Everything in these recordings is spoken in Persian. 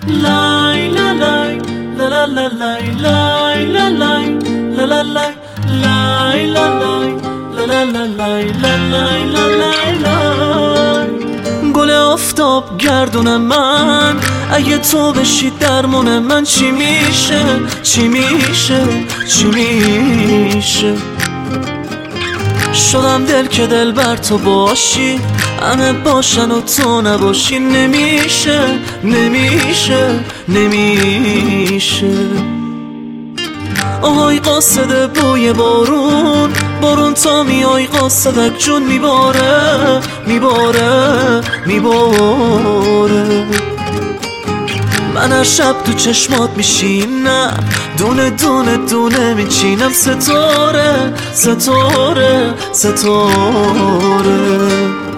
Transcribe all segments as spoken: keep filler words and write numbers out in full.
لای لای لای لای لای لای لای لای لای لای لای. گل آفتاب گردون من، اگه تو بشی درمون من چی میشه؟ چی میشه؟ چی میشه؟ شدم دل که دل بر تو باشی، همه باشن و تو نباشی. نمیشه نمیشه نمیشه. آهای قاصد بوی بارون، بارون تا میای قاصدک جون میباره میباره میباره. من هر شب تو چشمات میشینم، دونه دونه دونه میچینم. ستاره ستاره ستاره.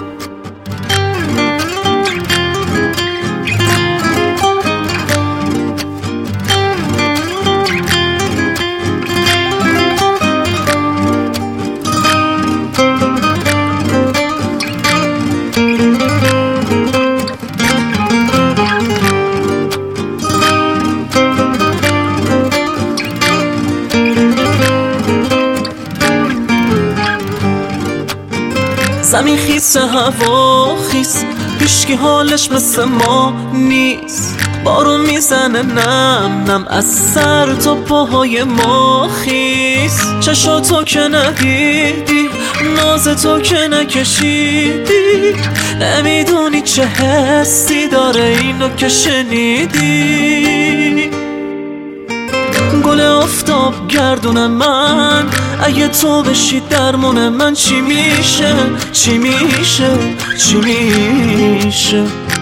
زمین خیس هوا خیس، هیچکی حالش مثل ما نیست. بارون میزنه نم نم از سر تا پاهای ما خیس. چشاتو که ندیدی، ناز تو که نکشیدی، نمیدونی چه حسی داره اینو که شنیدی. گل آفتاب گردون من، اگه تو بشی درمون من چی میشه؟ چی میشه؟ چی میشه؟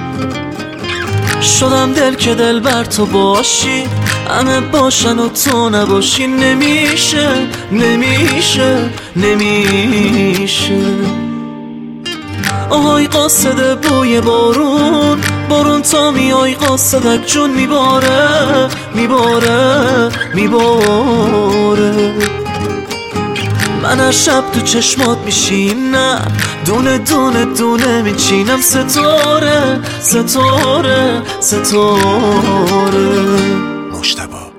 شدم دل که دل بر تو باشی، همه باشن و تو نباشی. نمیشه نمیشه نمیشه. آهای قاصد بوی بارون، بارون تا میای قاصدک جون میباره میباره میباره. من هر شب تو چشمات میشینم، دونه دونه دونه میچینم. ستاره ستاره ستاره. مجتبی